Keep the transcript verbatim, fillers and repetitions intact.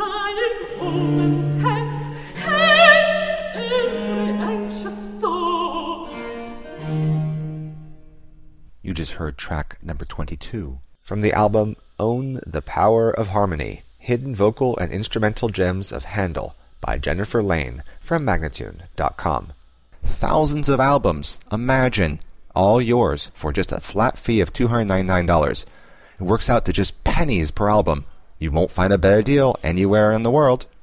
flying omens hence, hence every anxious thought. You just heard track number twenty-two from the album Own the Power of Harmony, Hidden Vocal and Instrumental Gems of Handel by Jennifer Lane from Magnatune dot com. Thousands of albums, imagine, all yours for just a flat fee of two hundred ninety-nine dollars. It works out to just pennies per album. You won't find a better deal anywhere in the world.